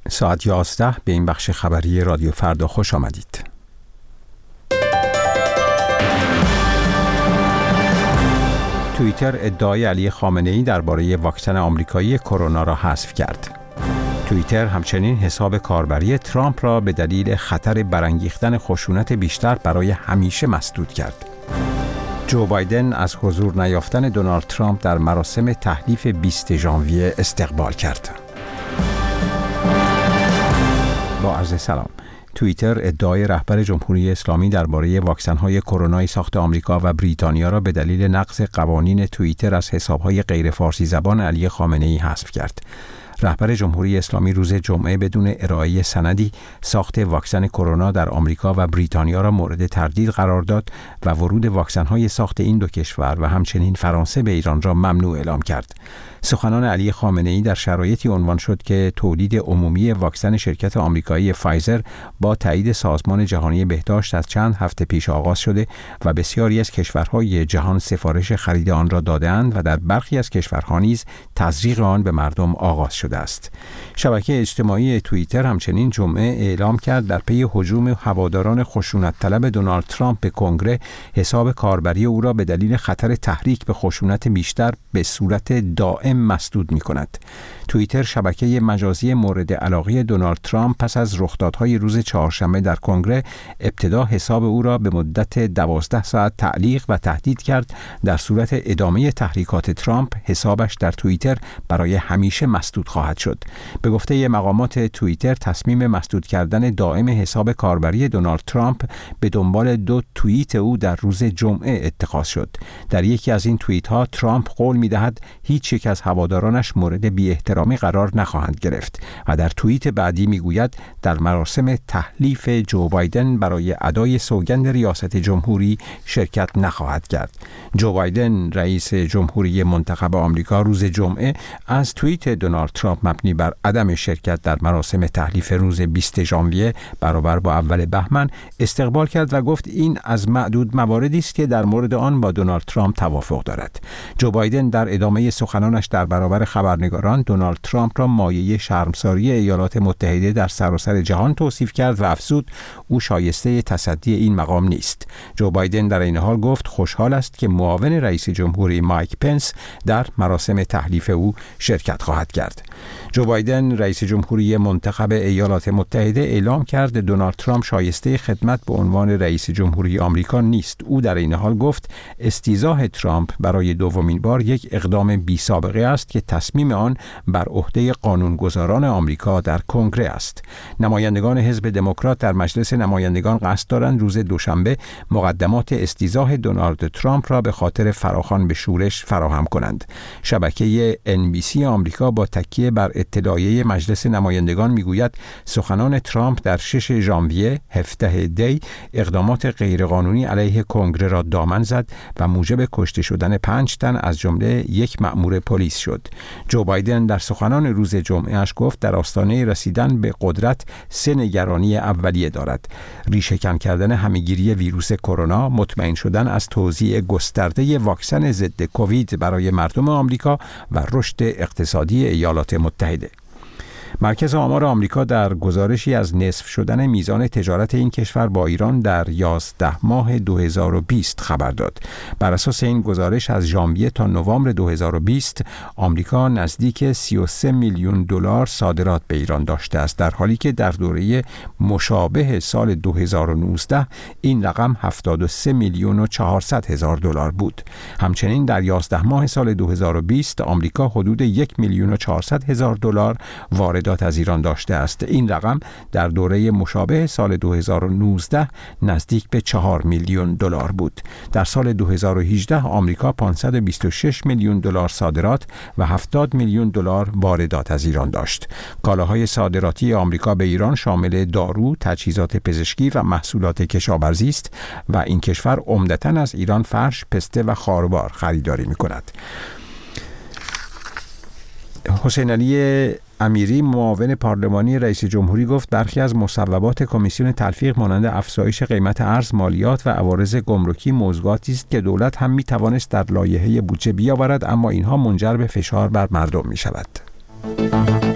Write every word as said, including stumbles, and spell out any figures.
ساعت یازده به این بخش خبری رادیو فردا خوش آمدید. توییتر ادعای علی خامنه‌ای درباره واکسن آمریکایی کرونا را حذف کرد. توییتر همچنین حساب کاربری ترامپ را به دلیل خطر برانگیختن خشونت بیشتر برای همیشه مسدود کرد. جو بایدن از حضور نیافتن دونالد ترامپ در مراسم تحلیف بیست ژانویه استقبال کرد. با عرض سلام. توییتر ادعای رهبر جمهوری اسلامی درباره واکسن‌های کرونای ساخت آمریکا و بریتانیا را به دلیل نقض قوانین توییتر از حساب‌های غیر فارسی زبان علی خامنه‌ای حذف کرد. رهبر جمهوری اسلامی روز جمعه بدون ارائه سندی ساخت واکسن کرونا در آمریکا و بریتانیا را مورد تردید قرار داد و ورود واکسن‌های ساخت این دو کشور و همچنین فرانسه به ایران را ممنوع اعلام کرد. سخنان علی خامنه‌ای در شرایطی عنوان شد که تولید عمومی واکسن شرکت آمریکایی فایزر با تایید سازمان جهانی بهداشت از چند هفته پیش آغاز شده و بسیاری از کشورهای جهان سفارش خرید آن را داده‌اند و در برخی از کشورها نیز تزریق آن به مردم آغاز شده است. شبکه اجتماعی توییتر همچنین جمعه اعلام کرد در پی هجوم هواداران خشونت طلب دونالد ترامپ به کنگره حساب کاربری او را به دلیل خطر تحریک به خشونت بیشتر به صورت دائم مسدود می کند. توییتر شبکه مجازی مورد علاقه دونالد ترامپ پس از رخدادهای روز چهارشنبه در کنگره ابتدا حساب او را به مدت دوازده ساعت تعلیق و تهدید کرد در صورت ادامه تحریکات ترامپ حسابش در توییتر برای همیشه مسدود خواهد شد. به گفته مقامات توییتر تصمیم مسدود کردن دائم حساب کاربری دونالد ترامپ به دنبال دو توییت او در روز جمعه اتخاذ شد. در یکی از این توییت ها ترامپ قول می دهد هیچ یک از هوادارانش مورد بی احترامی قرار نخواهند گرفت و در توییت بعدی می گوید در مراسم تحلیف جو بایدن برای ادای سوگند ریاست جمهوری شرکت نخواهد کرد. جو بایدن رئیس جمهوری منتخب آمریکا روز جمعه از توییت دونالد ترامپ مبنی بر عدم شرکت در مراسم تحلیف روز بیست ژانویه برابر با اول بهمن استقبال کرد و گفت این از معدود مواردی است که در مورد آن با دونالد ترامپ توافق دارد. جو بایدن در ادامه سخنانش در برابر خبرنگاران دونالد ترامپ را مایه شرمساری ایالات متحده در سراسر جهان توصیف کرد و افزود او شایسته تصدی این مقام نیست. جو بایدن در این حال گفت خوشحال است که معاون رئیس جمهوری مایک پنس در مراسم تحلیف او شرکت خواهد کرد. جو بایدن رئیس جمهوری منتخب ایالات متحده اعلام کرد دونالد ترامپ شایسته خدمت به عنوان رئیس جمهوری آمریکا نیست. او در این حال گفت استیضاح ترامپ برای دومین بار یک اقدام بی سابقه است که تصمیم آن بر عهده قانونگذاران آمریکا در کنگره است. نمایندگان حزب دموکرات در مجلس نمایندگان قصد دارند روز دوشنبه مقدمات استیضاح دونالد ترامپ را به خاطر فراخوان به شورش فراهم کنند. شبکه ان بی سی آمریکا با تکیه بر اطلاعیه مجلس نمایندگان میگوید سخنان ترامپ در شش ژانویه هفده دی اقدامات غیرقانونی علیه کنگره را دامن زد و موجب کشته شدن پنج تن از جمله یک مأمور پلیس شد. جو بایدن در سخنان روز جمعهش گفت در آستانه رسیدن به قدرت سه نگرانی اولیه دارد: ریشه‌کن کردن همه‌گیری ویروس کرونا، مطمئن شدن از توزیع گسترده واکسن ضد کووید برای مردم آمریکا و رشد اقتصادی ایالات متحده. مرکز آمار آمریکا در گزارشی از نصف شدن میزان تجارت این کشور با ایران در یازده ماه دو هزار و بیست خبر داد. بر اساس این گزارش از ژانویه تا نوامبر دو هزار و بیست آمریکا نزدیک سی و سه میلیون دلار صادرات به ایران داشته است، در حالی که در دوره مشابه سال دو هزار و نوزده این رقم هفتاد و سه میلیون و چهارصد هزار دلار بود. همچنین در یازده ماه سال دو هزار و بیست آمریکا حدود یک میلیون و چهارصد هزار دلار واردات از ایران داشته است. این رقم در دوره مشابه سال دو هزار و نوزده نزدیک به چهار میلیون دلار بود. در سال دو هزار و هجده آمریکا پانصد و بیست و شش میلیون دلار صادرات و هفتاد میلیون دلار واردات از ایران داشت. کالاهای صادراتی آمریکا به ایران شامل دارو، تجهیزات پزشکی و محصولات کشاورزی است و این کشور عمدتاً از ایران فرش، پسته و خاربار خریداری می‌کند. حسین علی امیری معاون پارلمانی رئیس جمهوری گفت برخی از مصوبات کمیسیون تلفیق مانند افزایش قیمت ارز، مالیات و عوارض گمرکی موضوعاتی است که دولت هم می توانست در لایحه بودجه بیاورد، اما اینها منجر به فشار بر مردم می شود.